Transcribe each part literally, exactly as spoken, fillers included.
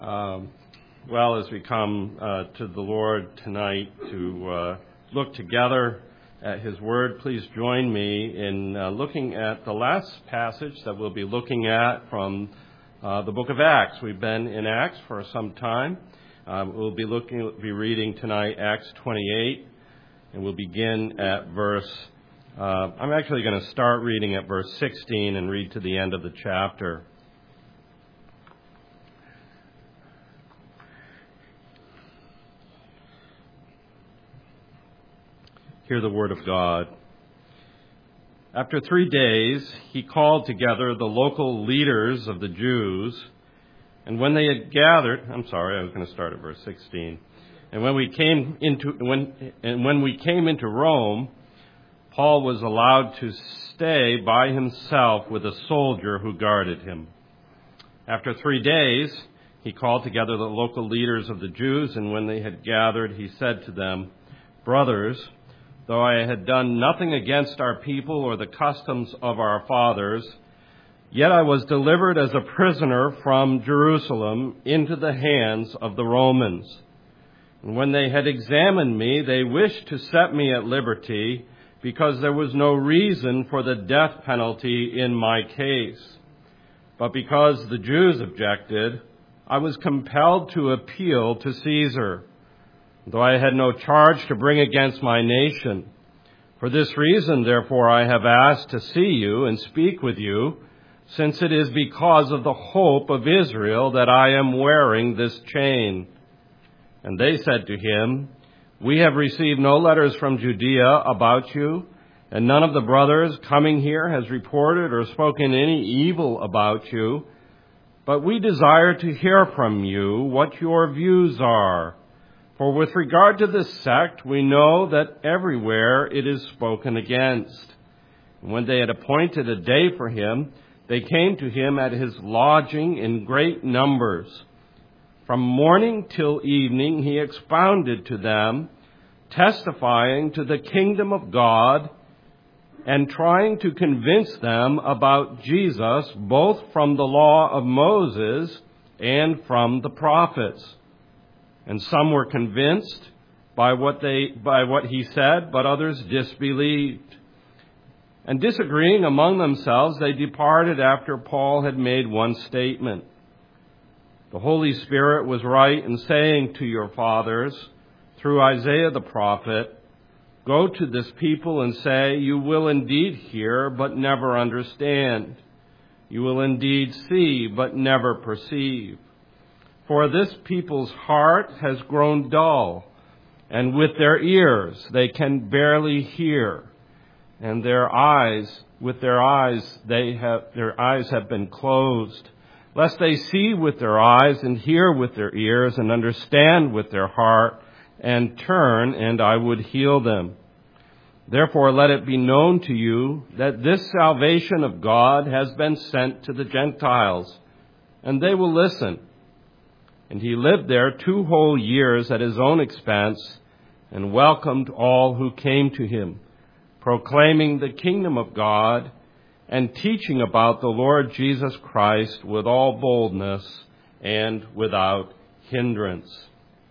Um, well, as we come uh, to the Lord tonight to uh, look together at His Word, please join me in uh, looking at the last passage that we'll be looking at from uh, the book of Acts. We've been in Acts for some time. Um, we'll be looking, be reading tonight Acts twenty-eight, and we'll begin at verse. Uh, I'm actually going to start reading at verse sixteen and read to the end of the chapter. Hear the word of God. After three days, he called together the local leaders of the Jews, and when they had gathered, I'm sorry, I was going to start at verse sixteen. And when we came into when and when we came into Rome, Paul was allowed to stay by himself with a soldier who guarded him. After three days, he called together the local leaders of the Jews, and when they had gathered, he said to them, "Brothers, though I had done nothing against our people or the customs of our fathers, yet I was delivered as a prisoner from Jerusalem into the hands of the Romans. And when they had examined me, they wished to set me at liberty, because there was no reason for the death penalty in my case. But because the Jews objected, I was compelled to appeal to Caesar, though I had no charge to bring against my nation. For this reason, therefore, I have asked to see you and speak with you, since it is because of the hope of Israel that I am wearing this chain." And they said to him, "We have received no letters from Judea about you, and none of the brothers coming here has reported or spoken any evil about you. But we desire to hear from you what your views are. For with regard to this sect, we know that everywhere it is spoken against." And when they had appointed a day for him, they came to him at his lodging in great numbers. From morning till evening he expounded to them, testifying to the kingdom of God and trying to convince them about Jesus, both from the law of Moses and from the prophets. And some were convinced by what they by what he said, but others disbelieved. And disagreeing among themselves, they departed after Paul had made one statement. "The Holy Spirit was right in saying to your fathers, through Isaiah the prophet, 'Go to this people and say, you will indeed hear, but never understand. You will indeed see, but never perceive. For this people's heart has grown dull, and with their ears they can barely hear, and their eyes, with their eyes they have their eyes have been closed, lest they see with their eyes and hear with their ears and understand with their heart and turn, and I would heal them. Therefore let it be known to you that this salvation of God has been sent to the Gentiles, and they will listen.' And he lived there two whole years at his own expense and welcomed all who came to him, proclaiming the kingdom of God and teaching about the Lord Jesus Christ with all boldness and without hindrance."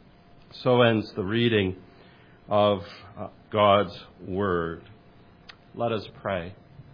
So ends the reading of God's Word. Let us pray.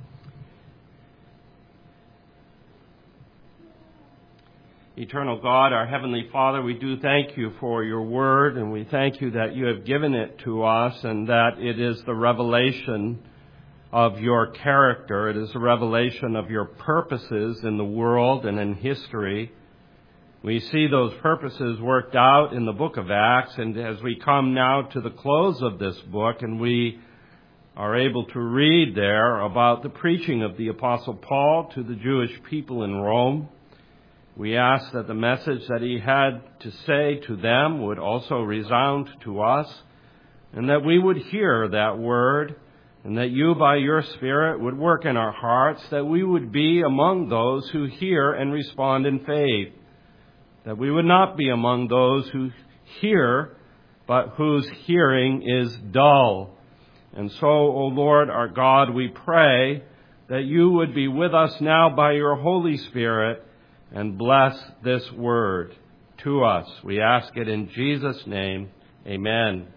Eternal God, our Heavenly Father, we do thank you for your word, and we thank you that you have given it to us and that it is the revelation of your character. It is a revelation of your purposes in the world and in history. We see those purposes worked out in the book of Acts, and as we come now to the close of this book and we are able to read there about the preaching of the Apostle Paul to the Jewish people in Rome, we ask that the message that he had to say to them would also resound to us, and that we would hear that word, and that you by your Spirit would work in our hearts, that we would be among those who hear and respond in faith, that we would not be among those who hear, but whose hearing is dull. And so, O Lord our God, we pray that you would be with us now by your Holy Spirit and bless this word. to us. We ask it in Jesus' name. Amen.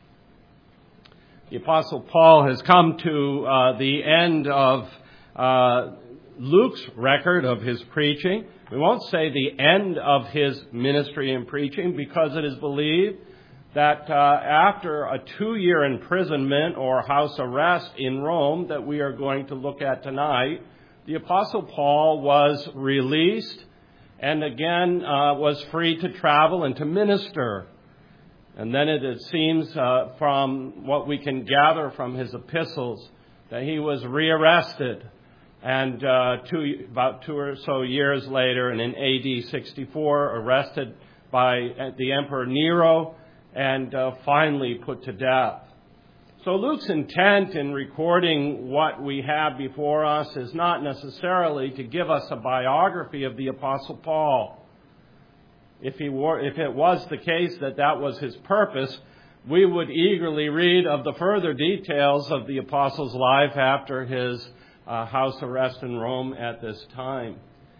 The Apostle Paul has come to uh, the end of uh, Luke's record of his preaching. We won't say the end of his ministry and preaching, because it is believed that uh, after a two-year imprisonment or house arrest in Rome that we are going to look at tonight, the Apostle Paul was released and again uh, was free to travel and to minister. And then it, it seems uh, from what we can gather from his epistles that he was rearrested. And uh, two, about two or so years later, and in A D sixty-four, arrested by the Emperor Nero and uh, finally put to death. So Luke's intent in recording what we have before us is not necessarily to give us a biography of the Apostle Paul. If he were, if it was the case that that was his purpose, we would eagerly read of the further details of the apostle's life after his uh, house arrest in Rome at this time.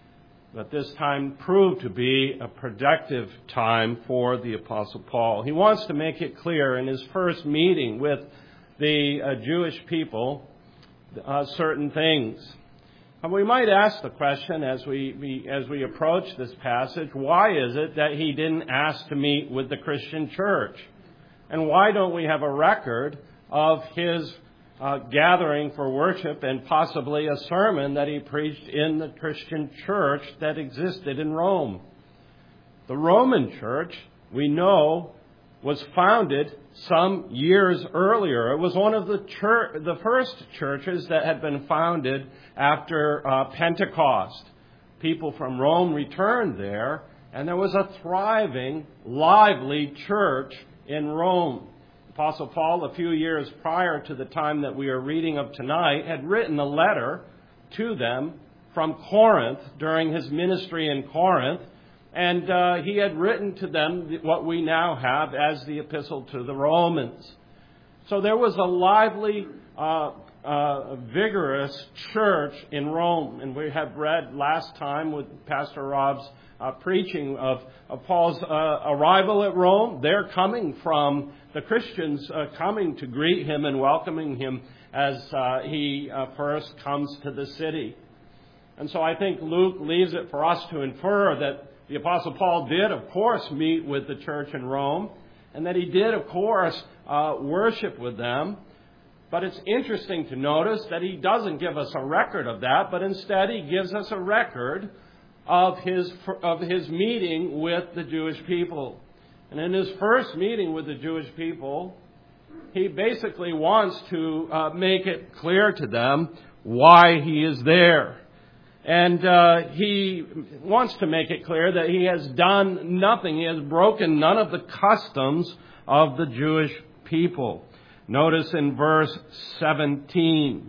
But this time proved to be a productive time for the Apostle Paul. He wants to make it clear in his first meeting with the uh, Jewish people uh, certain things. And we might ask the question as we, we as we approach this passage, why is it that he didn't ask to meet with the Christian church? And why don't we have a record of his uh, gathering for worship and possibly a sermon that he preached in the Christian church that existed in Rome? The Roman church, we know, was founded some years earlier. It was one of the church, the first churches that had been founded after uh, Pentecost. People from Rome returned there, and there was a thriving, lively church in Rome. Apostle Paul, a few years prior to the time that we are reading of tonight, had written a letter to them from Corinth during his ministry in Corinth. And uh, he had written to them what we now have as the Epistle to the Romans. So there was a lively, uh, uh, vigorous church in Rome. And we have read last time with Pastor Rob's uh, preaching of, of Paul's uh, arrival at Rome. They're coming from the Christians uh, coming to greet him and welcoming him as uh, he uh, first comes to the city. And so I think Luke leaves it for us to infer that the Apostle Paul did, of course, meet with the church in Rome, and that he did, of course, uh, worship with them. But it's interesting to notice that he doesn't give us a record of that, but instead he gives us a record of his of his meeting with the Jewish people. And in his first meeting with the Jewish people, he basically wants to uh, make it clear to them why he is there. And uh, he wants to make it clear that he has done nothing. He has broken none of the customs of the Jewish people. Notice in verse seventeen,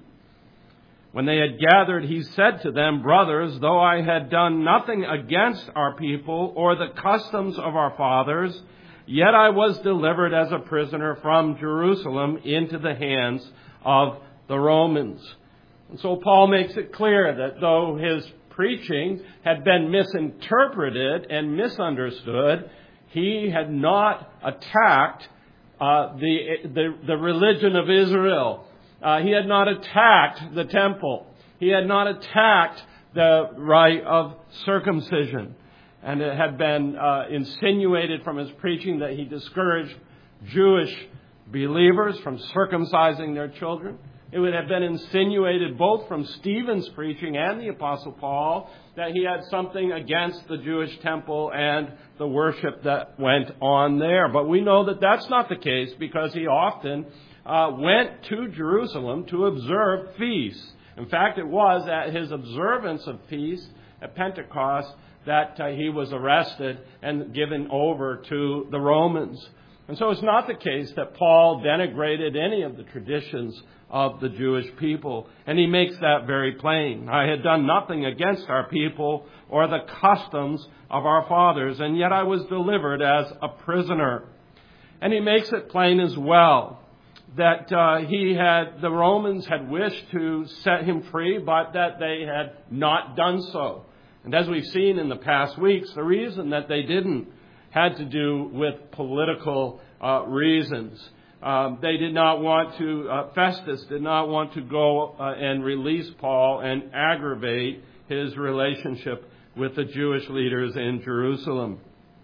when they had gathered, he said to them, "Brothers, though I had done nothing against our people or the customs of our fathers, yet I was delivered as a prisoner from Jerusalem into the hands of the Romans." And so Paul makes it clear that though his preaching had been misinterpreted and misunderstood, he had not attacked uh, the, the the religion of Israel. Uh, he had not attacked the temple. He had not attacked the rite of circumcision. And it had been uh, insinuated from his preaching that he discouraged Jewish believers from circumcising their children. It would have been insinuated both from Stephen's preaching and the Apostle Paul that he had something against the Jewish temple and the worship that went on there. But we know that that's not the case, because he often uh, went to Jerusalem to observe feasts. In fact, it was at his observance of feasts at Pentecost that uh, he was arrested and given over to the Romans. And so it's not the case that Paul denigrated any of the traditions of the Jewish people. And he makes that very plain. I had done nothing against our people or the customs of our fathers, and yet I was delivered as a prisoner. And he makes it plain as well that uh, he had, the Romans had wished to set him free, but that they had not done so. And as we've seen in the past weeks, the reason that they didn't had to do with political uh, reasons. Um, they did not want to, uh, Festus did not want to go uh, and release Paul and aggravate his relationship with the Jewish leaders in Jerusalem.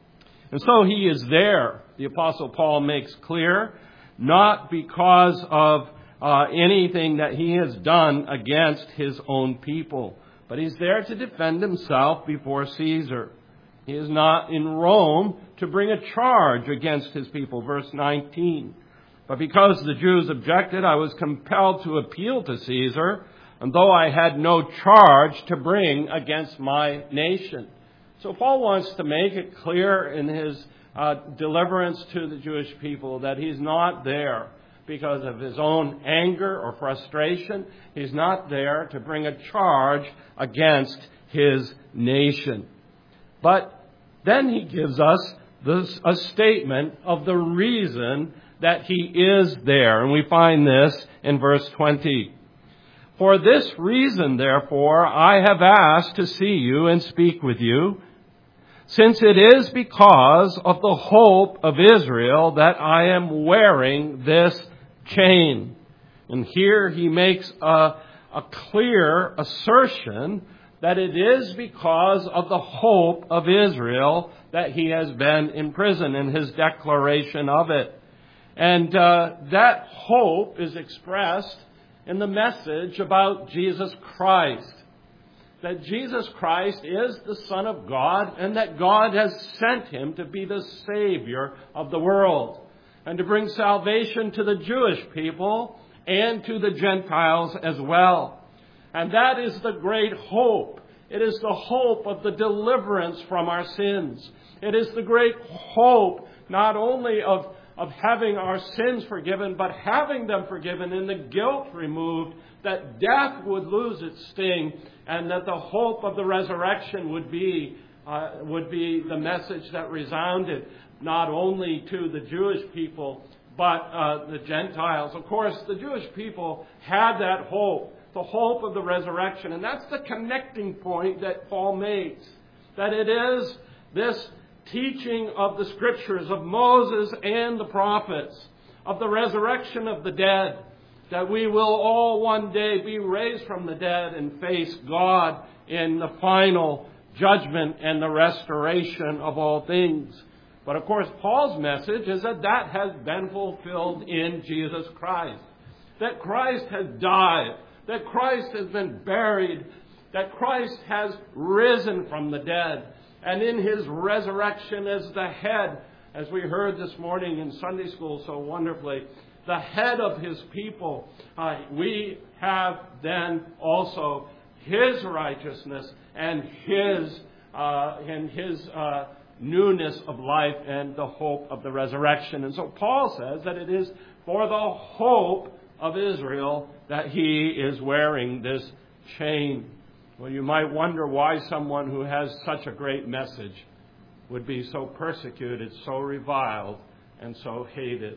And so he is there, the Apostle Paul makes clear, not because of uh, anything that he has done against his own people, but he's there to defend himself before Caesar. He is not in Rome to bring a charge against his people, verse nineteen. But because the Jews objected, I was compelled to appeal to Caesar, and though I had no charge to bring against my nation. So Paul wants to make it clear in his uh, deliverance to the Jewish people that he's not there because of his own anger or frustration. He's not there to bring a charge against his nation. But then he gives us this, a statement of the reason that he is there. And we find this in verse twenty. For this reason, therefore, I have asked to see you and speak with you, since it is because of the hope of Israel that I am wearing this chain. And here he makes a, a clear assertion that it is because of the hope of Israel that he has been in prison, in his declaration of it. And uh, that hope is expressed in the message about Jesus Christ. That Jesus Christ is the Son of God and that God has sent him to be the Savior of the world and to bring salvation to the Jewish people and to the Gentiles as well. And that is the great hope. It is the hope of the deliverance from our sins. It is the great hope not only of of having our sins forgiven, but having them forgiven and the guilt removed, that death would lose its sting, and that the hope of the resurrection would be uh, would be the message that resounded not only to the Jewish people, but uh, the Gentiles. Of course, the Jewish people had that hope, the hope of the resurrection, and that's the connecting point that Paul makes, that it is this teaching of the Scriptures, of Moses and the prophets, of the resurrection of the dead, that we will all one day be raised from the dead and face God in the final judgment and the restoration of all things. But of course, Paul's message is that that has been fulfilled in Jesus Christ. That Christ has died, that Christ has been buried, that Christ has risen from the dead. And in his resurrection as the head, as we heard this morning in Sunday school so wonderfully, the head of his people, uh, we have then also his righteousness and his uh, and his uh, newness of life and the hope of the resurrection. And so Paul says that it is for the hope of Israel that he is wearing this chain. Well, you might wonder why someone who has such a great message would be so persecuted, so reviled, and so hated.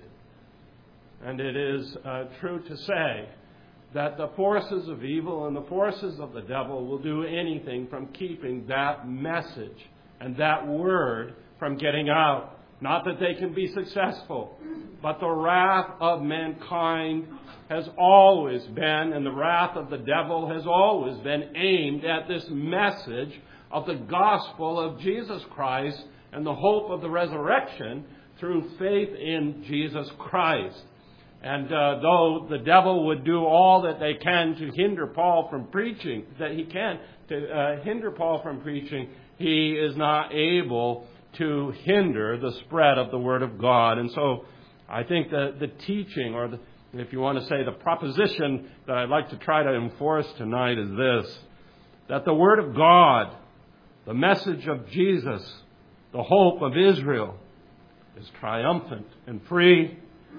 And it is uh, true to say that the forces of evil and the forces of the devil will do anything from keeping that message and that word from getting out. Not that they can be successful, but the wrath of mankind has always been, and the wrath of the devil has always been aimed at this message of the gospel of Jesus Christ and the hope of the resurrection through faith in Jesus Christ. And uh, though the devil would do all that they can to hinder Paul from preaching, that he can to uh, hinder Paul from preaching, he is not able to hinder the spread of the Word of God. And so I think that the teaching, or the, if you want to say the proposition that I'd like to try to enforce tonight is this, that the Word of God, the message of Jesus, the hope of Israel, is triumphant and free,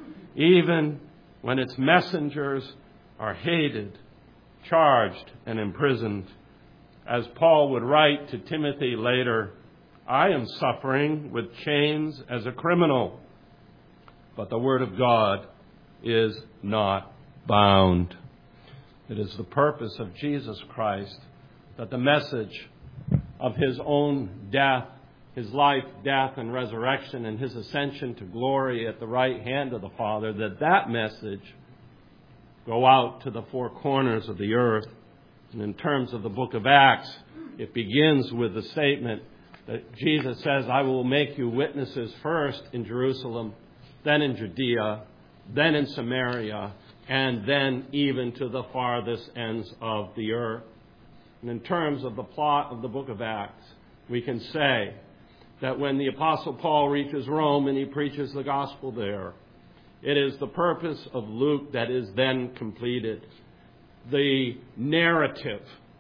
even when its messengers are hated, charged, and imprisoned. As Paul would write to Timothy later, I am suffering with chains as a criminal, but the Word of God is not bound. It is the purpose of Jesus Christ that the message of his own death his life, death, and resurrection, and his ascension to glory at the right hand of the Father, that that message go out to the four corners of the earth. And in terms of the book of Acts, it begins with the statement that Jesus says, I will make you witnesses first in Jerusalem, then in Judea, then in Samaria, and then even to the farthest ends of the earth. And in terms of the plot of the book of Acts, we can say that when the Apostle Paul reaches Rome and he preaches the gospel there, it is the purpose of Luke that is then completed. The narrative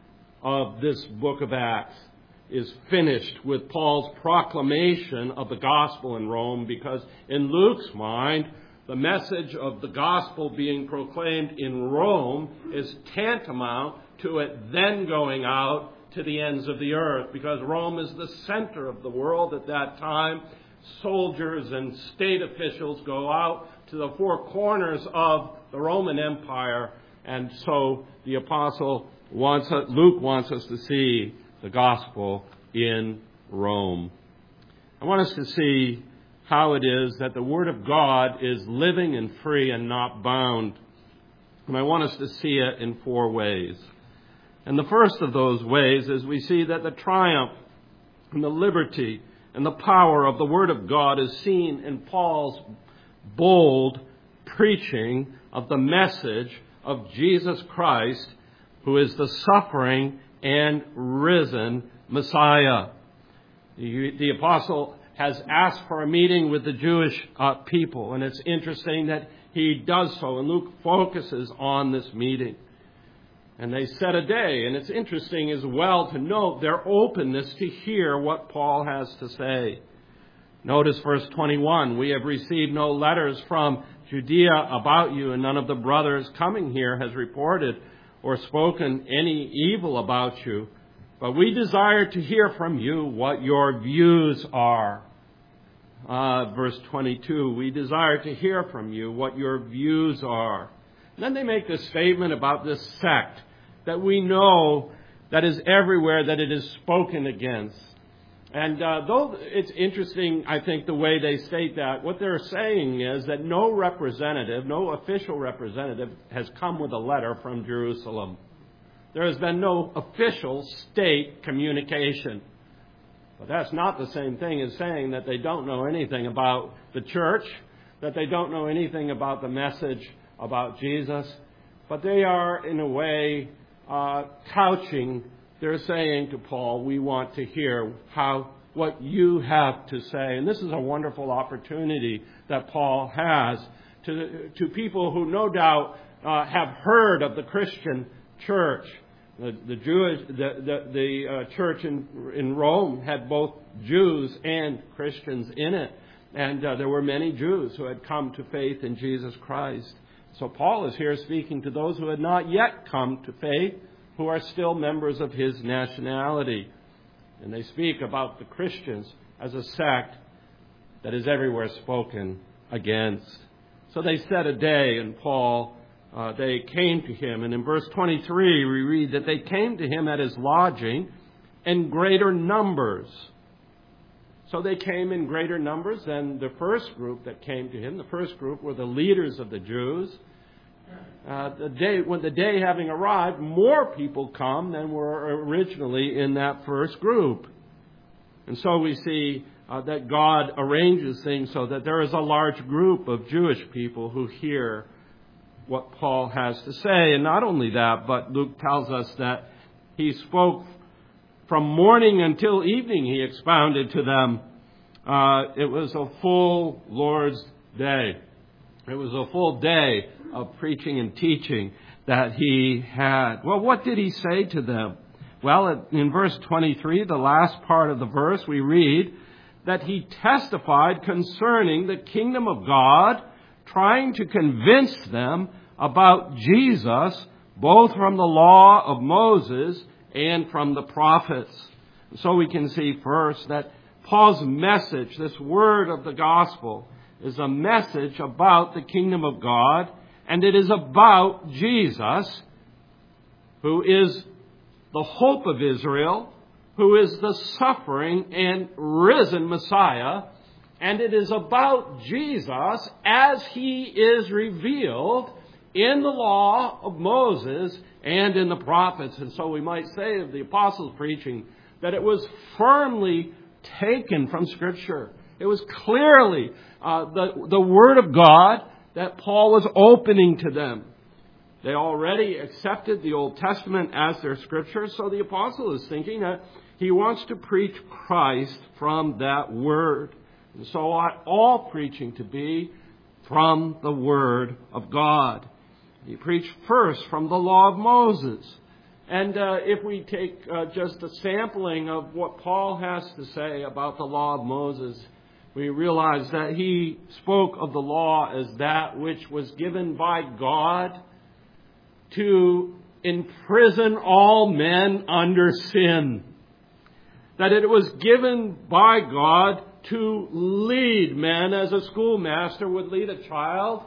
of this book of Acts is finished with Paul's proclamation of the gospel in Rome, because in Luke's mind, the message of the gospel being proclaimed in Rome is tantamount to it then going out to the ends of the earth, because Rome is the center of the world at that time. Soldiers and state officials go out to the four corners of the Roman Empire, and so the apostle wants us, Luke wants us to see the gospel in Rome. I want us to see how it is that the Word of God is living and free and not bound. And I want us to see it in four ways. And the first of those ways is we see that the triumph and the liberty and the power of the Word of God is seen in Paul's bold preaching of the message of Jesus Christ, who is the suffering and risen Messiah. The, the apostle has asked for a meeting with the Jewish uh, people, and it's interesting that he does so, and Luke focuses on this meeting. And they set a day, and it's interesting as well to note their openness to hear what Paul has to say. Notice verse twenty-one, we have received no letters from Judea about you, and none of the brothers coming here has reported or spoken any evil about you. But we desire to hear from you what your views are. Uh, verse twenty-two, we desire to hear from you what your views are. And then they make this statement about this sect that we know that is everywhere, that it is spoken against. And uh, though it's interesting, I think, the way they state that, what they're saying is that no representative, no official representative has come with a letter from Jerusalem. There has been no official state communication. But that's not the same thing as saying that they don't know anything about the church, that they don't know anything about the message about Jesus. But they are, in a way, uh, couching. They're saying to Paul, we want to hear how what you have to say. And this is a wonderful opportunity that Paul has to, to people who no doubt uh, have heard of the Christian church. The, the Jewish, the, the, the uh, church in, in Rome had both Jews and Christians in it. And uh, there were many Jews who had come to faith in Jesus Christ. So Paul is here speaking to those who had not yet come to faith, who are still members of his nationality. And they speak about the Christians as a sect that is everywhere spoken against. So they set a day, and Paul, uh, they came to him. And in verse twenty-three, we read that they came to him at his lodging in greater numbers. So they came in greater numbers than the first group that came to him. The first group were the leaders of the Jews. Uh, the day, when the day having arrived, more people come than were originally in that first group. And so we see uh, that God arranges things so that there is a large group of Jewish people who hear what Paul has to say. And not only that, but Luke tells us that he spoke from morning until evening. He expounded to them. Uh, it was a full Lord's day. It was a full day of preaching and teaching that he had. Well, what did he say to them? Well, in verse twenty-three, the last part of the verse, we read that he testified concerning the kingdom of God, trying to convince them about Jesus, both from the law of Moses and from the prophets. So we can see first that Paul's message, this word of the gospel, is a message about the kingdom of God, and it is about Jesus, who is the hope of Israel, who is the suffering and risen Messiah. And it is about Jesus as he is revealed in the law of Moses and in the prophets. And so we might say of the apostles' preaching that it was firmly taken from Scripture. It was clearly uh, the, the Word of God that Paul was opening to them. They already accepted the Old Testament as their Scripture, so the apostle is thinking that he wants to preach Christ from that Word. And so ought all preaching to be from the Word of God. He preached first from the law of Moses. And uh, if we take uh, just a sampling of what Paul has to say about the law of Moses, we realize that he spoke of the law as that which was given by God to imprison all men under sin. That it was given by God to lead men as a schoolmaster would lead a child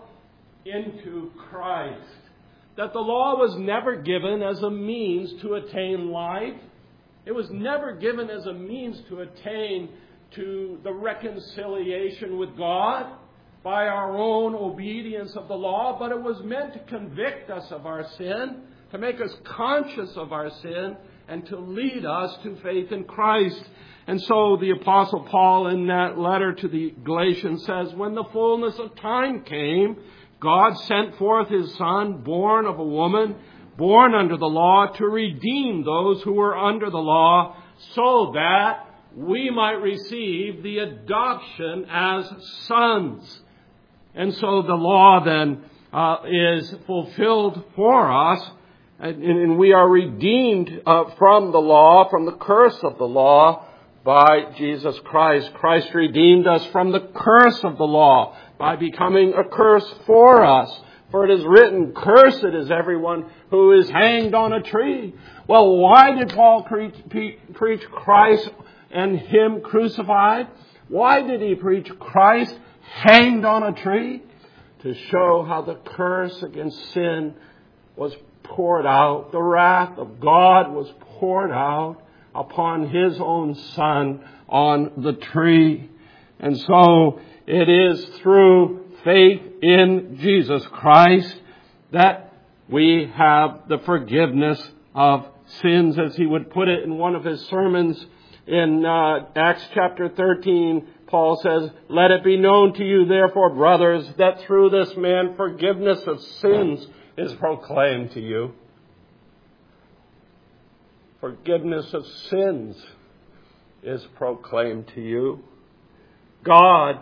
into Christ. That the law was never given as a means to attain life. It was never given as a means to attain to the reconciliation with God by our own obedience of the law, but it was meant to convict us of our sin, to make us conscious of our sin, and to lead us to faith in Christ. And so the Apostle Paul in that letter to the Galatians says, when the fullness of time came, God sent forth his Son, born of a woman, born under the law, to redeem those who were under the law, so that we might receive the adoption as sons. And so the law then uh, is fulfilled for us, and, and we are redeemed uh, from the law, from the curse of the law, by Jesus Christ. Christ redeemed us from the curse of the law by becoming a curse for us. For it is written, cursed is everyone who is hanged on a tree. Well, why did Paul preach, preach Christ and him crucified? Why did he preach Christ hanged on a tree? To show how the curse against sin was poured out. The wrath of God was poured out upon his own Son on the tree. And so it is through faith in Jesus Christ that we have the forgiveness of sins, as he would put it in one of his sermons in uh, Acts chapter thirteen. Paul says, let it be known to you, therefore, brothers, that through this man forgiveness of sins is proclaimed to you. Forgiveness of sins is proclaimed to you. God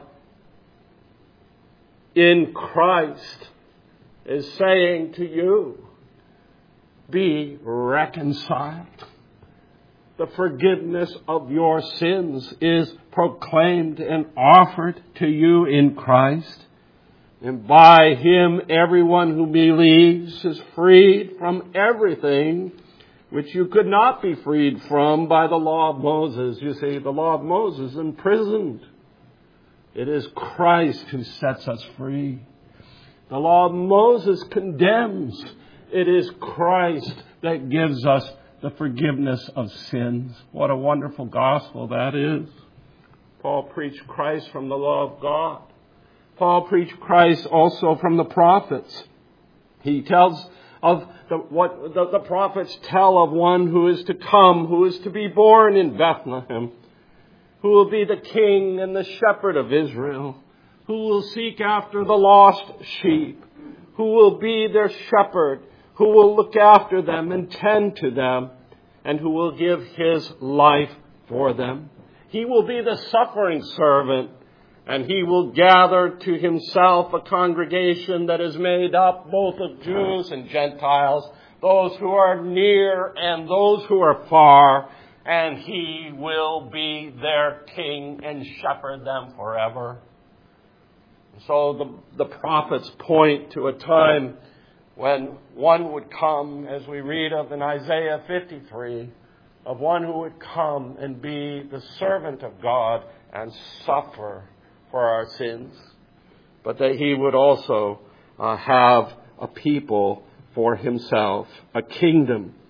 in Christ is saying to you, be reconciled. The forgiveness of your sins is proclaimed and offered to you in Christ. And by him, everyone who believes is freed from everything which you could not be freed from by the law of Moses. You see, the law of Moses imprisoned. It is Christ who sets us free. The law of Moses condemns. It is Christ that gives us the forgiveness of sins. What a wonderful gospel that is. Paul preached Christ from the law of God. Paul preached Christ also from the prophets. He tells of the, what the, the prophets tell of one who is to come, who is to be born in Bethlehem, who will be the king and the shepherd of Israel, who will seek after the lost sheep, who will be their shepherd, who will look after them and tend to them, and who will give his life for them. He will be the suffering servant, and he will gather to himself a congregation that is made up both of Jews and Gentiles, those who are near and those who are far, and he will be their king and shepherd them forever. So the, the prophets point to a time when one would come, as we read of in Isaiah fifty-three, of one who would come and be the servant of God and suffer for our sins, but that he would also uh, have a people for himself, a kingdom.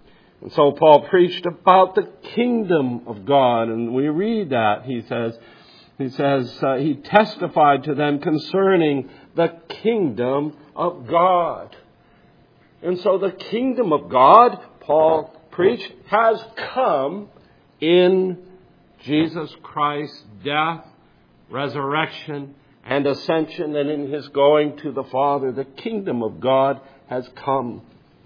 And so Paul preached about the kingdom of God, and we read that. He says, he says uh, he testified to them concerning the kingdom of God. And so the kingdom of God, Paul preached, has come in Jesus Christ's death, resurrection, and ascension, and in his going to the Father. The kingdom of God has come.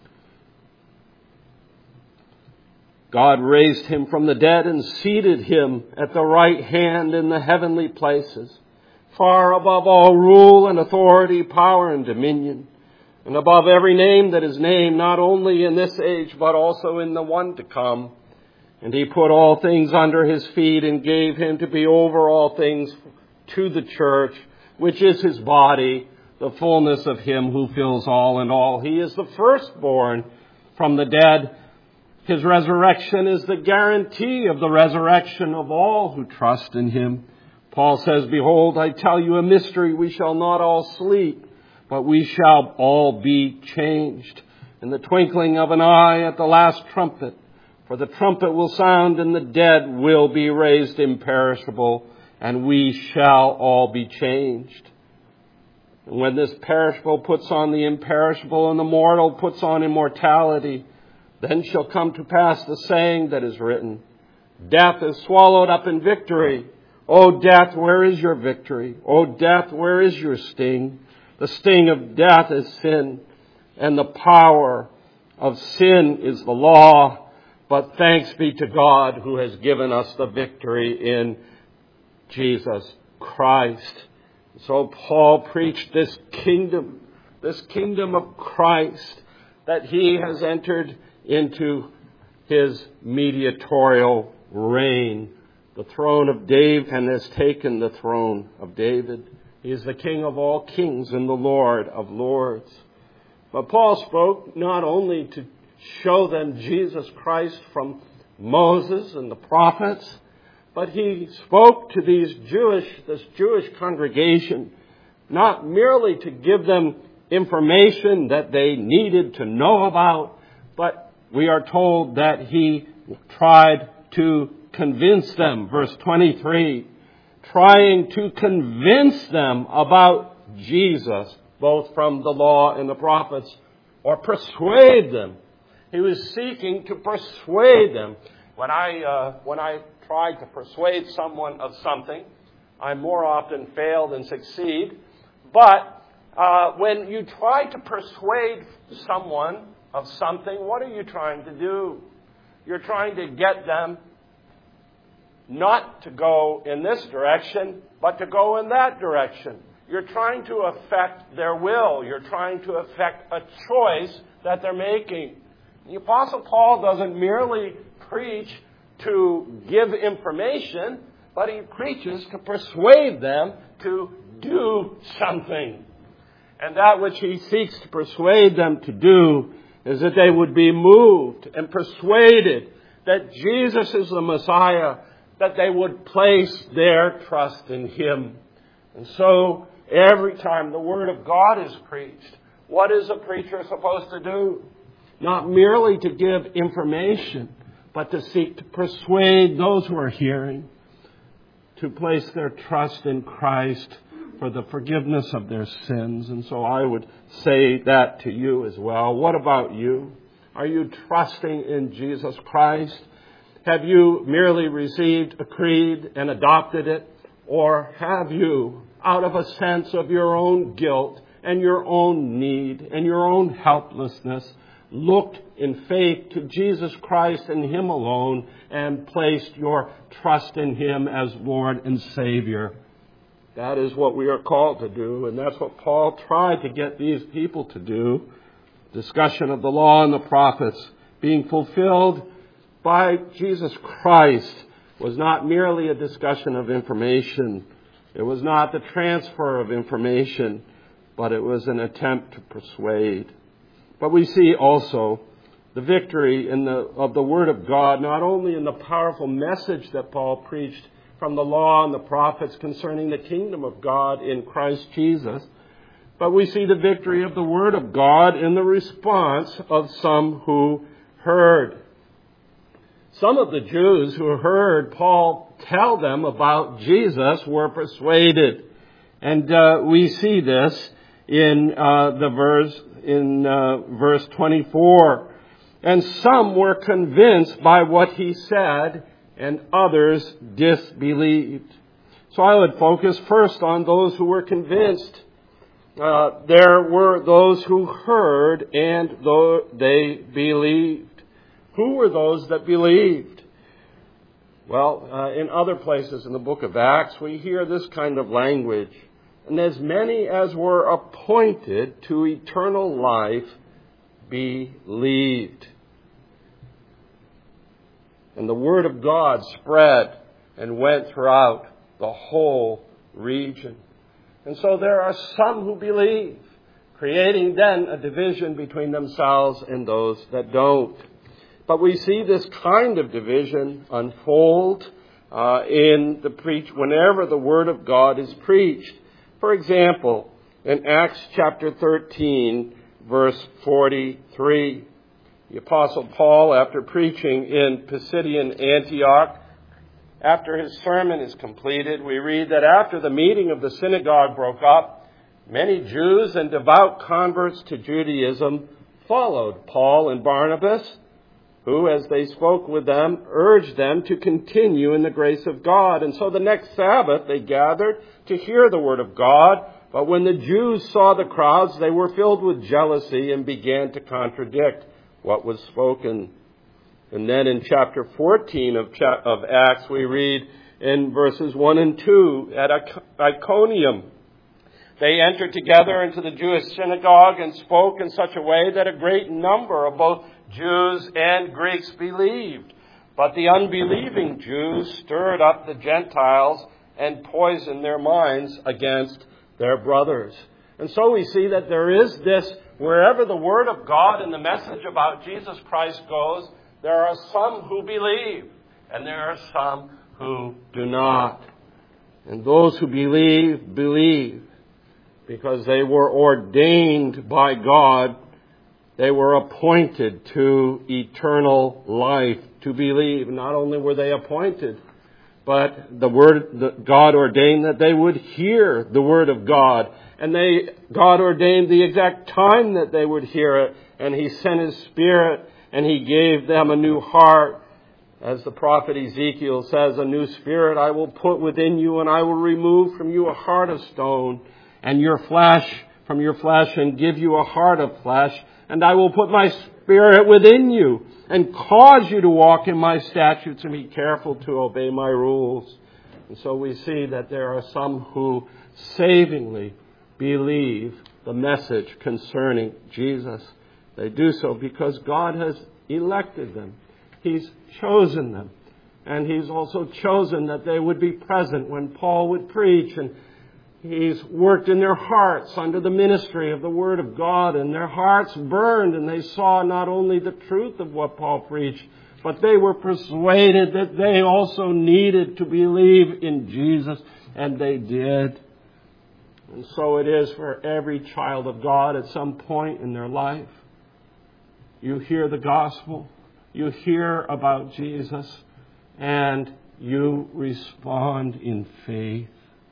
God raised him from the dead and seated him at the right hand in the heavenly places, far above all rule and authority, power and dominion, and above every name that is named, not only in this age, but also in the one to come. And he put all things under his feet and gave him to be over all things to the church, which is his body, the fullness of him who fills all in all. He is the firstborn from the dead. His resurrection is the guarantee of the resurrection of all who trust in him. Paul says, behold, I tell you a mystery. We shall not all sleep, but we shall all be changed in the twinkling of an eye at the last trumpet. For the trumpet will sound, and the dead will be raised imperishable, and we shall all be changed. And when this perishable puts on the imperishable, and the mortal puts on immortality, then shall come to pass the saying that is written, death is swallowed up in victory. O death, where is your victory? O death, where is your sting? The sting of death is sin, and the power of sin is the law. But thanks be to God who has given us the victory in Jesus Christ. So Paul preached this kingdom, this kingdom of Christ, that he has entered into his mediatorial reign. The throne of David, and has taken the throne of David. He is the King of all kings and the Lord of lords. But Paul spoke not only to show them Jesus Christ from Moses and the prophets, but he spoke to these Jewish, this Jewish congregation, not merely to give them information that they needed to know about, but we are told that he tried to convince them. Verse twenty-three, trying to convince them about Jesus, both from the law and the prophets, or persuade them. He was seeking to persuade them. When I uh, when I try to persuade someone of something, I more often fail than succeed. But uh, when you try to persuade someone of something, what are you trying to do? You're trying to get them not to go in this direction, but to go in that direction. You're trying to affect their will. You're trying to affect a choice that they're making. The Apostle Paul doesn't merely preach to give information, but he preaches to persuade them to do something. And that which he seeks to persuade them to do is that they would be moved and persuaded that Jesus is the Messiah, that they would place their trust in him. And so, every time the Word of God is preached, what is a preacher supposed to do? Not merely to give information, but to seek to persuade those who are hearing to place their trust in Christ for the forgiveness of their sins. And so I would say that to you as well. What about you? Are you trusting in Jesus Christ? Have you merely received a creed and adopted it? Or have you, out of a sense of your own guilt and your own need and your own helplessness, looked in faith to Jesus Christ and him alone and placed your trust in him as Lord and Savior? That is what we are called to do, and that's what Paul tried to get these people to do. Discussion of the law and the prophets being fulfilled by Jesus Christ was not merely a discussion of information. It was not the transfer of information, but it was an attempt to persuade. But we see also the victory in the, of the Word of God, not only in the powerful message that Paul preached from the law and the prophets concerning the kingdom of God in Christ Jesus, but we see the victory of the Word of God in the response of some who heard. Some of the Jews who heard Paul tell them about Jesus were persuaded. And uh, we see this in uh, the verse in uh, verse twenty-four. And some were convinced by what he said, and others disbelieved. So I would focus first on those who were convinced. Uh, there were those who heard, and though they believed. Who were those that believed? Well, uh, in other places in the book of Acts, we hear this kind of language. And as many as were appointed to eternal life believed. And the word of God spread and went throughout the whole region. And so there are some who believe, creating then a division between themselves and those that don't. But we see this kind of division unfold uh, in the preach whenever the word of God is preached. For example, in Acts chapter thirteen, verse forty-three, the Apostle Paul, after preaching in Pisidian Antioch, after his sermon is completed, we read that after the meeting of the synagogue broke up, many Jews and devout converts to Judaism followed Paul and Barnabas, who, as they spoke with them, urged them to continue in the grace of God. And so the next Sabbath they gathered to hear the word of God. But when the Jews saw the crowds, they were filled with jealousy and began to contradict what was spoken. And then in chapter fourteen of, cha- of Acts, we read in verses one and two, at Iconium, they entered together into the Jewish synagogue and spoke in such a way that a great number of both Jews and Greeks believed. But the unbelieving Jews stirred up the Gentiles and poisoned their minds against their brothers. And so we see that there is this, wherever the word of God and the message about Jesus Christ goes, there are some who believe, and there are some who do not. And those who believe, believe, because they were ordained by God. They were appointed to eternal life to believe. Not only were they appointed, but the word, the, God ordained that they would hear the word of God. And they, God ordained the exact time that they would hear it. And He sent His Spirit and He gave them a new heart. As the prophet Ezekiel says, a new spirit I will put within you, and I will remove from you a heart of stone, and your flesh from your flesh, and give you a heart of flesh. And I will put my Spirit within you and cause you to walk in my statutes and be careful to obey my rules. And so we see that there are some who savingly believe the message concerning Jesus. They do so because God has elected them. He's chosen them. And He's also chosen that they would be present when Paul would preach. And He's worked in their hearts under the ministry of the Word of God, and their hearts burned, and they saw not only the truth of what Paul preached, but they were persuaded that they also needed to believe in Jesus, and they did. And so it is for every child of God at some point in their life. You hear the gospel, you hear about Jesus, and you respond in faith.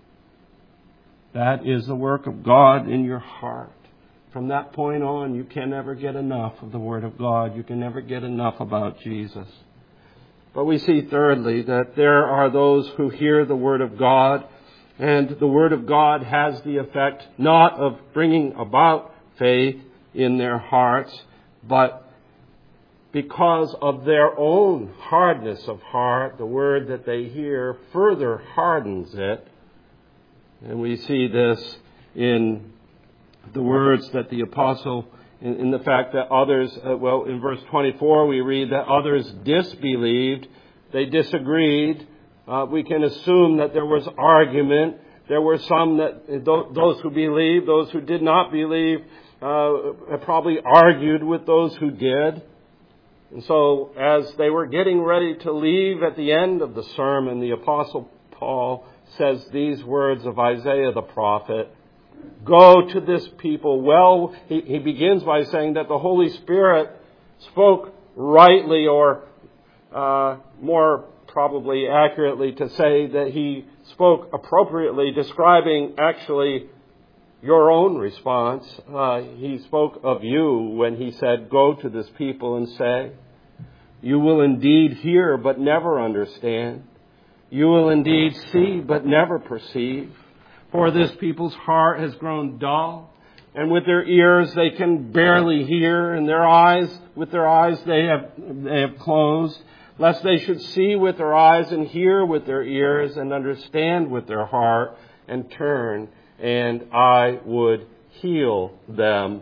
That is the work of God in your heart. From that point on, you can never get enough of the Word of God. You can never get enough about Jesus. But we see thirdly that there are those who hear the Word of God, and the Word of God has the effect not of bringing about faith in their hearts, but because of their own hardness of heart, the Word that they hear further hardens it. And we see this in the words that the apostle, in, in the fact that others, uh, well, in verse twenty-four, we read that others disbelieved. They disagreed. Uh, we can assume that there was argument. There were some that, those who believed, those who did not believe, uh, probably argued with those who did. And so as they were getting ready to leave at the end of the sermon, the apostle Paul says these words of Isaiah the prophet, "Go to this people." Well, he, he begins by saying that the Holy Spirit spoke rightly or uh, more probably accurately to say that he spoke appropriately, describing actually your own response. Uh, he spoke of you when he said, go to this people and say, you will indeed hear but never understand. You will indeed see but never perceive. For this people's heart has grown dull, and with their ears they can barely hear, and their eyes, with their eyes they have, they have closed, lest they should see with their eyes and hear with their ears and understand with their heart and turn, and I would heal them.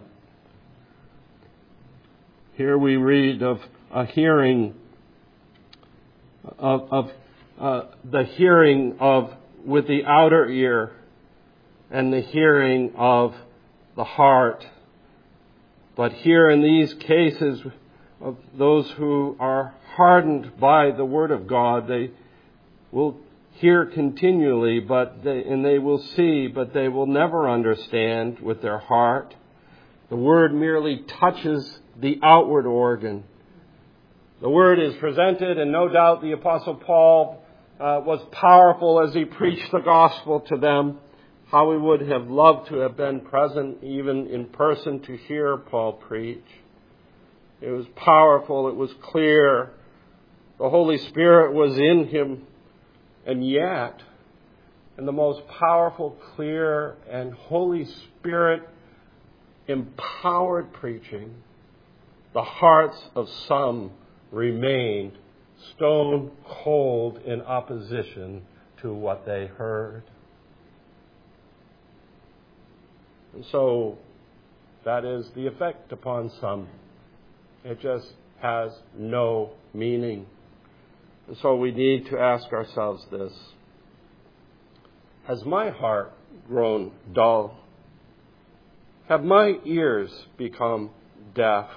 Here we read of a hearing, of, of uh, the hearing of with the outer ear and the hearing of the heart. But here in these cases of those who are hardened by the Word of God, they will hear continually, but they, and they will see, but they will never understand with their heart. The Word merely touches the outward organ. The Word is presented, and no doubt the Apostle Paul uh, was powerful as he preached the gospel to them. How we would have loved to have been present even in person to hear Paul preach. It was powerful. It was clear. The Holy Spirit was in him. And yet, in the most powerful, clear, and Holy Spirit empowered preaching, the hearts of some remained stone cold in opposition to what they heard. And so that is the effect upon some. It just has no meaning. And so we need to ask ourselves this. Has my heart grown dull? Have my ears become deaf?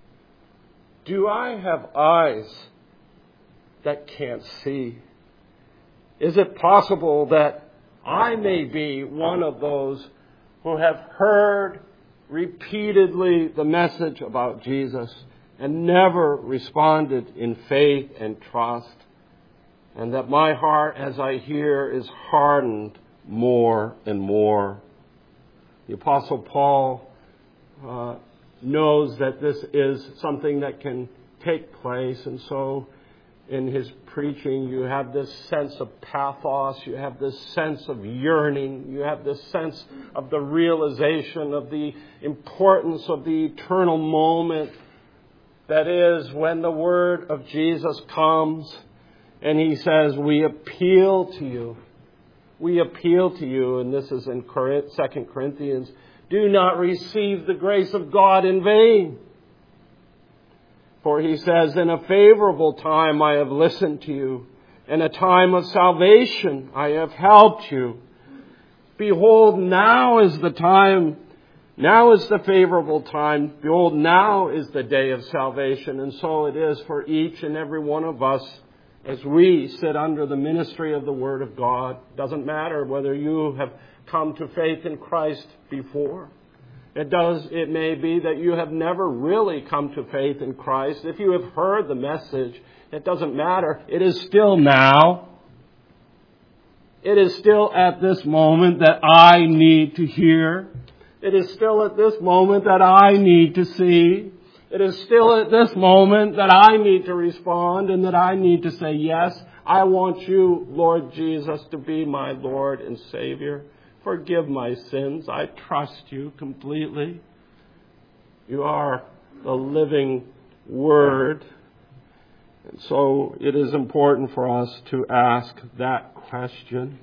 Do I have eyes that can't see? Is it possible that I may be one of those who have heard repeatedly the message about Jesus and never responded in faith and trust, and that my heart, as I hear, is hardened more and more? The Apostle Paul uh, knows that this is something that can take place, and so in his preaching you have this sense of pathos, you have this sense of yearning, you have this sense of the realization of the importance of the eternal moment that is when the word of Jesus comes and he says, we appeal to you. We appeal to you, and this is in Second Corinthians, do not receive the grace of God in vain. For he says, in a favorable time I have listened to you. In a time of salvation I have helped you. Behold, now is the time. Now is the favorable time. Behold, now is the day of salvation. And so it is for each and every one of us as we sit under the ministry of the Word of God. Doesn't matter whether you have come to faith in Christ before. It does. It may be that you have never really come to faith in Christ. If you have heard the message, it doesn't matter. It is still now. It is still at this moment that I need to hear. It is still at this moment that I need to see. It is still at this moment that I need to respond and that I need to say, yes, I want you, Lord Jesus, to be my Lord and Savior. Forgive my sins. I trust you completely. You are the living Word. And so it is important for us to ask that question.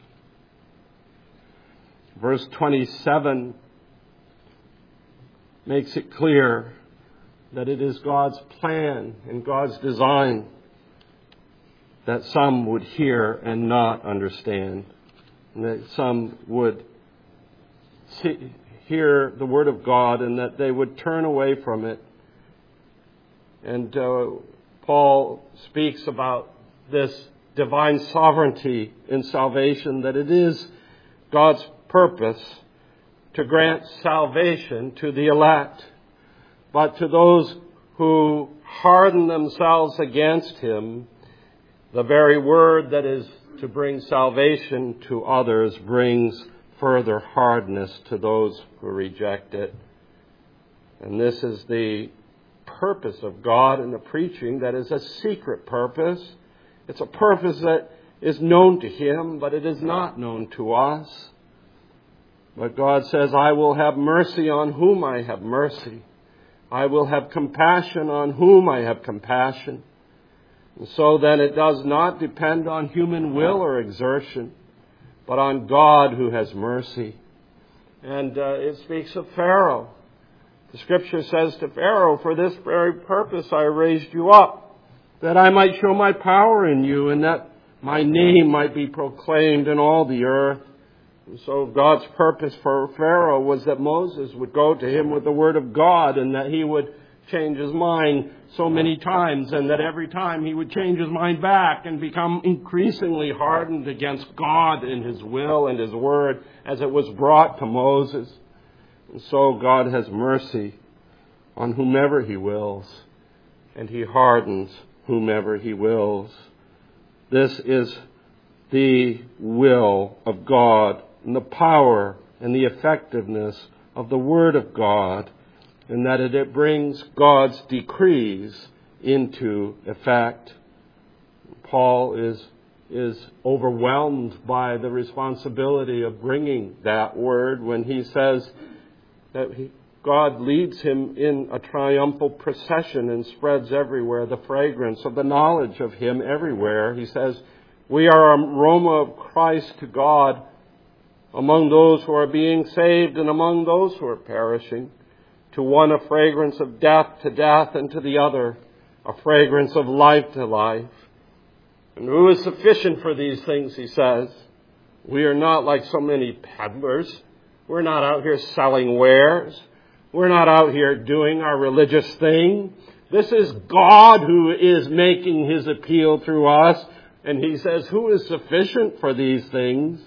Verse twenty-seven makes it clear that it is God's plan and God's design that some would hear and not understand. And that some would see, hear the Word of God and that they would turn away from it. And uh, Paul speaks about this divine sovereignty in salvation, that it is God's purpose to grant salvation to the elect. But to those who harden themselves against him, the very word that is to bring salvation to others brings further hardness to those who reject it. And this is the purpose of God in the preaching that is a secret purpose. It's a purpose that is known to him, but it is not known to us. But God says, I will have mercy on whom I have mercy. I will have compassion on whom I have compassion. And so then it does not depend on human will or exertion, but on God who has mercy. And uh, it speaks of Pharaoh. The Scripture says to Pharaoh, for this very purpose I raised you up, that I might show my power in you, and that my name might be proclaimed in all the earth. And so God's purpose for Pharaoh was that Moses would go to him with the word of God, and that he would change his mind so many times, and that every time he would change his mind back and become increasingly hardened against God and his will and his word as it was brought to Moses. And so God has mercy on whomever he wills, and he hardens whomever he wills. This is the will of God, and the power and the effectiveness of the Word of God, and that it brings God's decrees into effect. Paul is, is overwhelmed by the responsibility of bringing that Word when he says that he, God leads him in a triumphal procession and spreads everywhere the fragrance of the knowledge of him everywhere. He says, we are an aroma of Christ to God among those who are being saved and among those who are perishing. To one a fragrance of death to death, and to the other a fragrance of life to life. And who is sufficient for these things, he says. We are not like so many peddlers. We're not out here selling wares. We're not out here doing our religious thing. This is God who is making his appeal through us. And he says, who is sufficient for these things?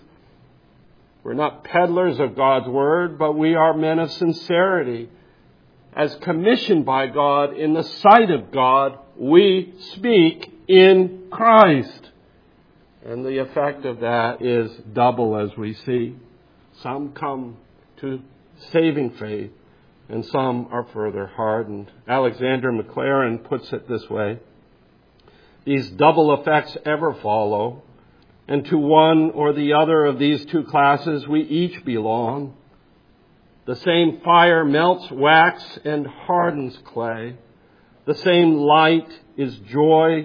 We're not peddlers of God's word, but we are men of sincerity. As commissioned by God in the sight of God, we speak in Christ. And the effect of that is double, as we see. Some come to saving faith, and some are further hardened. Alexander Maclaren puts it this way: these double effects ever follow, and to one or the other of these two classes we each belong. The same fire melts wax and hardens clay. The same light is joy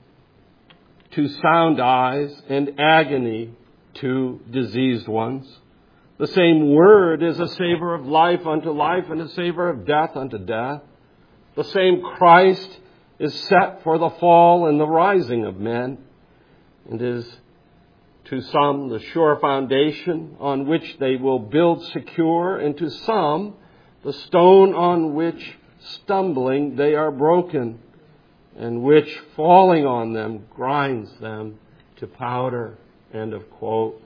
to sound eyes and agony to diseased ones. The same word is a savor of life unto life and a savor of death unto death. The same Christ is set for the fall and the rising of men, and is to some the sure foundation on which they will build secure, and to some the stone on which stumbling they are broken, and which falling on them grinds them to powder. End of quote.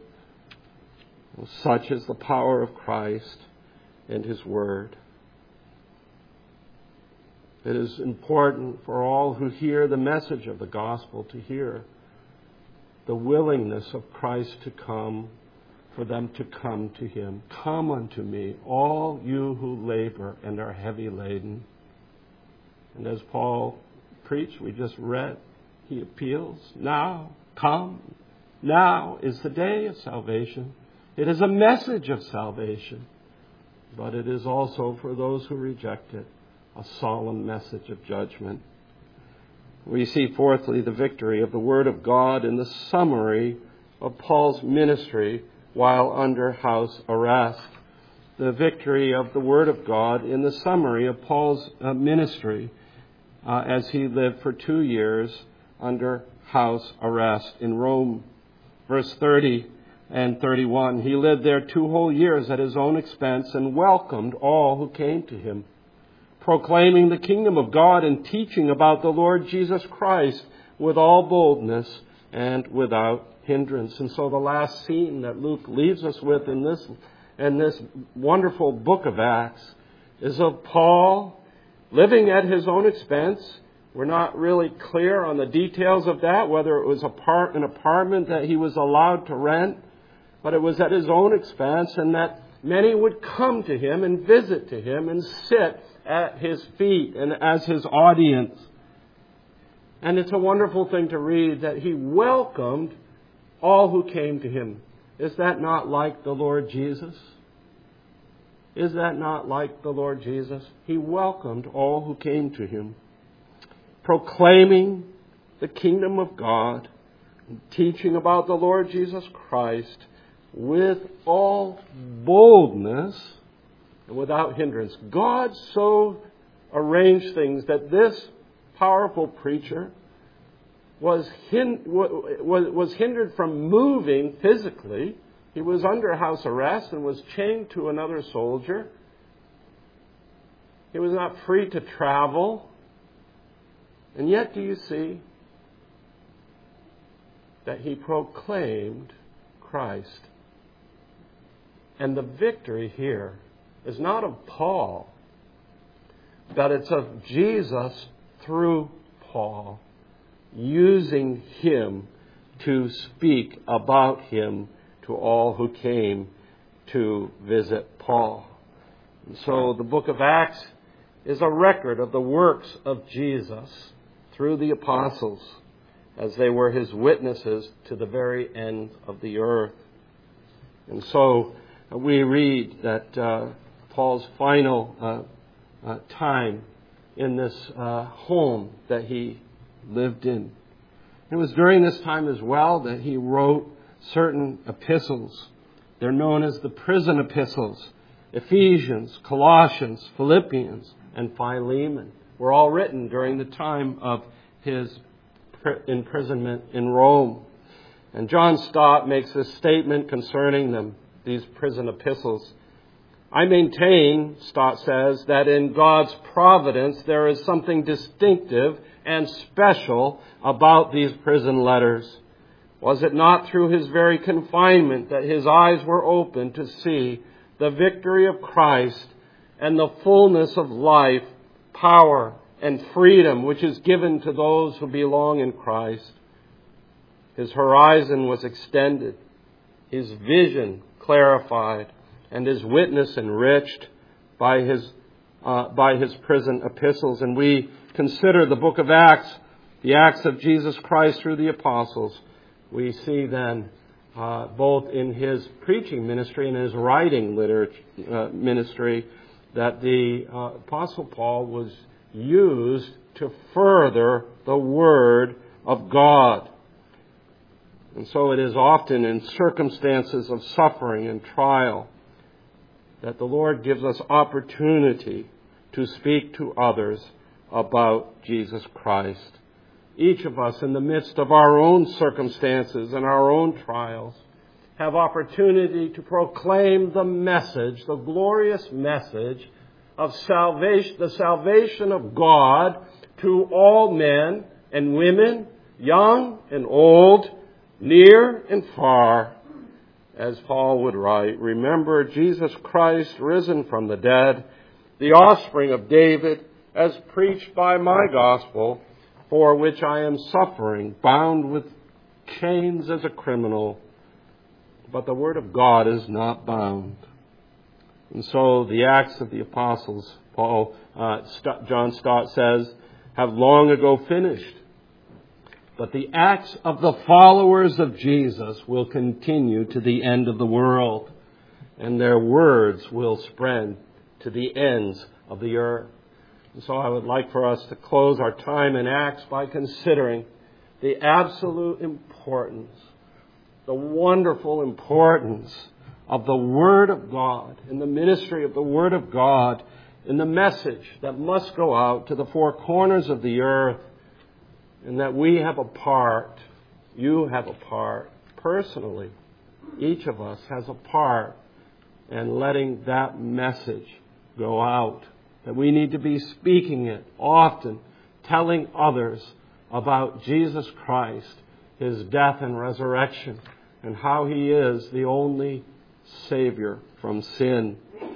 Such is the power of Christ and his word. It is important for all who hear the message of the gospel to hear the willingness of Christ to come, for them to come to him. Come unto me, all you who labor and are heavy laden. And as Paul preached, we just read, he appeals, now, come. Now is the day of salvation. It is a message of salvation, but it is also, for those who reject it, a solemn message of judgment. We see, fourthly, the victory of the Word of God in the summary of Paul's ministry while under house arrest. The victory of the Word of God in the summary of Paul's uh, ministry uh, as he lived for two years under house arrest in Rome. Verse thirty and thirty-one, he lived there two whole years at his own expense and welcomed all who came to him, proclaiming the kingdom of God and teaching about the Lord Jesus Christ with all boldness and without hindrance. And so the last scene that Luke leaves us with in this, in this wonderful book of Acts is of Paul living at his own expense. We're not really clear on the details of that, whether it was a part, an apartment that he was allowed to rent, but it was at his own expense, and that many would come to him and visit to him and sit at his feet and as his audience. And it's a wonderful thing to read that he welcomed all who came to him. Is that not like the Lord Jesus? Is that not like the Lord Jesus? He welcomed all who came to him, proclaiming the kingdom of God, teaching about the Lord Jesus Christ with all boldness and without hindrance. God so arranged things that this powerful preacher was hin- was hindered from moving physically. He was under house arrest and was chained to another soldier. He was not free to travel. And yet, do you see that he proclaimed Christ? And the victory here is not of Paul, but it's of Jesus through Paul, using him to speak about him to all who came to visit Paul. And so the book of Acts is a record of the works of Jesus through the apostles as they were his witnesses to the very end of the earth. And so we read that uh, Paul's final uh, uh, time in this uh, home that he lived in. It was during this time as well that he wrote certain epistles. They're known as the prison epistles. Ephesians, Colossians, Philippians, and Philemon were all written during the time of his imprisonment in Rome. And John Stott makes this statement concerning them, these prison epistles. I maintain, Stott says, that in God's providence there is something distinctive and special about these prison letters. Was it not through his very confinement that his eyes were opened to see the victory of Christ and the fullness of life, power, and freedom which is given to those who belong in Christ? His horizon was extended, his vision clarified, and his witness enriched by his uh, by his prison epistles. And we consider the book of Acts, the Acts of Jesus Christ through the apostles. We see then uh, both in his preaching ministry and his writing literature, uh, ministry that the uh, Apostle Paul was used to further the Word of God. And so it is often in circumstances of suffering and trial that the Lord gives us opportunity to speak to others about Jesus Christ. Each of us, in the midst of our own circumstances and our own trials, have opportunity to proclaim the message, the glorious message of salvation, the salvation of God to all men and women, young and old, near and far. As Paul would write, remember Jesus Christ risen from the dead, the offspring of David, as preached by my gospel, for which I am suffering, bound with chains as a criminal. But the word of God is not bound. And so the Acts of the Apostles, Paul, uh, St- John Stott says, have long ago finished. But the acts of the followers of Jesus will continue to the end of the world, and their words will spread to the ends of the earth. And so I would like for us to close our time in Acts by considering the absolute importance, the wonderful importance of the Word of God, in the ministry of the Word of God, in the message that must go out to the four corners of the earth, and that we have a part, you have a part, personally, each of us has a part in letting that message go out. That we need to be speaking it often, telling others about Jesus Christ, His death and resurrection, and how He is the only Savior from sin.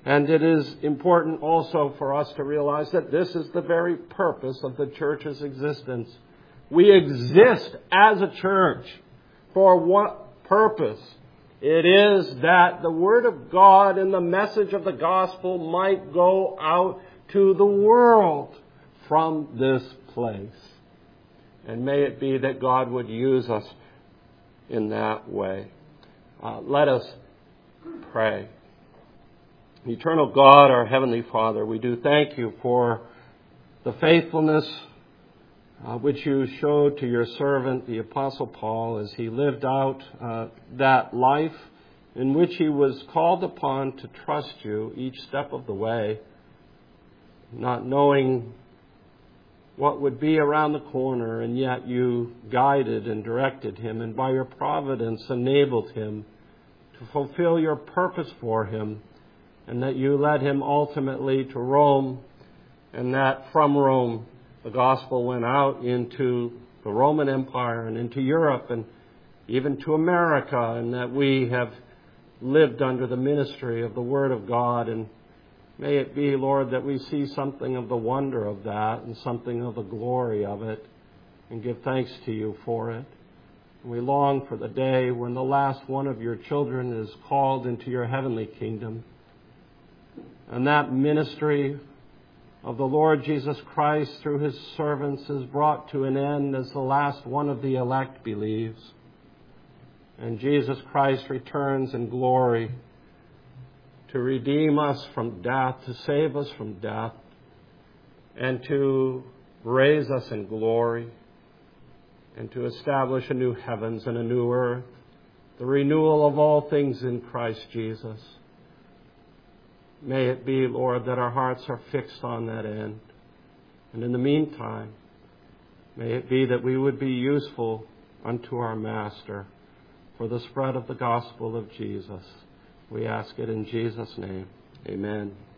And it is important also for us to realize that this is the very purpose of the church's existence. We exist as a church. For what purpose? It is that the Word of God and the message of the gospel might go out to the world from this place. And may it be that God would use us in that way. Uh, let us pray. Eternal God, our Heavenly Father, we do thank you for the faithfulness uh, which you showed to your servant, the Apostle Paul, as he lived out uh, that life in which he was called upon to trust you each step of the way, not knowing what would be around the corner, and yet you guided and directed him, and by your providence enabled him to fulfill your purpose for him, and that you led him ultimately to Rome, and that from Rome the gospel went out into the Roman Empire and into Europe and even to America, and that we have lived under the ministry of the Word of God. And may it be, Lord, that we see something of the wonder of that and something of the glory of it and give thanks to you for it. And we long for the day when the last one of your children is called into your heavenly kingdom, and that ministry of the Lord Jesus Christ through his servants is brought to an end as the last one of the elect believes. And Jesus Christ returns in glory to redeem us from death, to save us from death, and to raise us in glory, and to establish a new heavens and a new earth, the renewal of all things in Christ Jesus. May it be, Lord, that our hearts are fixed on that end. And in the meantime, may it be that we would be useful unto our Master for the spread of the gospel of Jesus. We ask it in Jesus' name. Amen.